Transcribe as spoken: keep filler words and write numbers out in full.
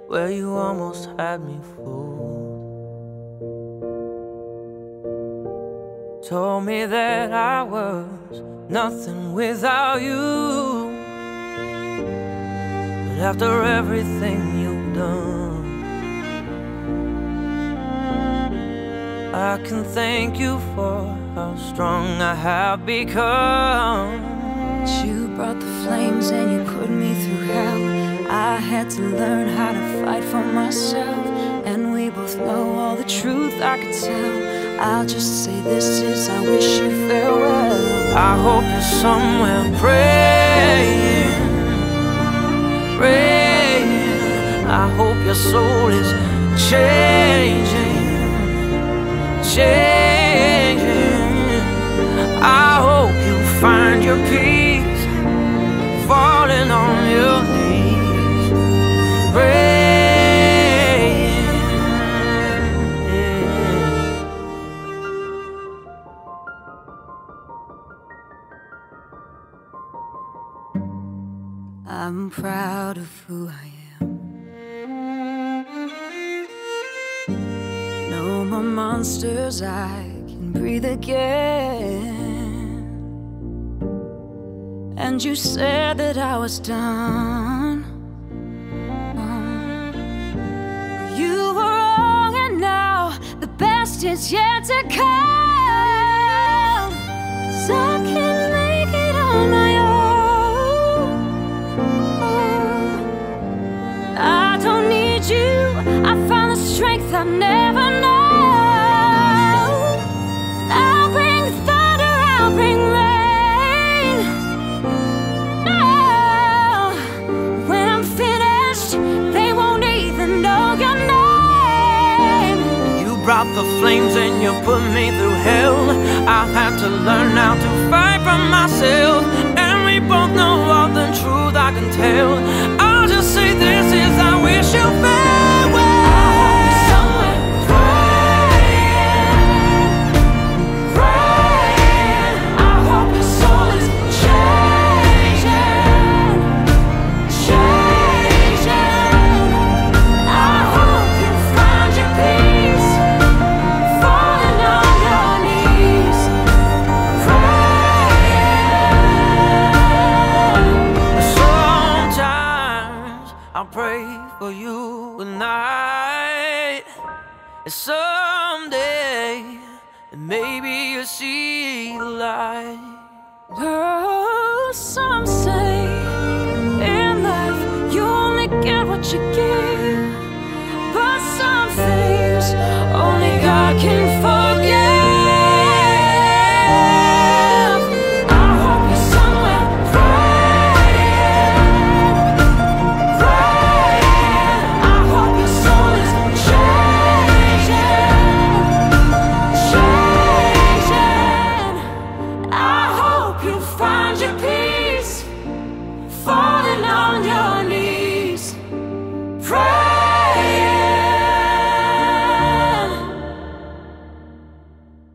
where you almost had me fooled. Told me that I was nothing without you, but after everything you've done, I can thank you for how strong I have become. You brought the flames and you put me through hell. I had to learn how to fight for myself, and we both know all the truth I could tell. I'll just say this is, I wish you farewell. I hope you're somewhere praying, praying. I hope your soul is changing, changing. I hope you find your peace, falling on your knees, praying. I'm proud of who I am. No more monsters, I can breathe again. And you said that I was done. Oh. You were wrong, and now the best is yet to come. 'Cause I can't make it on my own. Oh. I don't need you. I found the strength I've never known. I'll bring thunder, I'll bring rain. Brought the flames and you put me through hell. I've had to learn how to fight for myself, and we both know all the truth I can tell. I'll just say this is, I wish you farewell. I pray for you at night, and someday maybe you'll see the light. Oh, so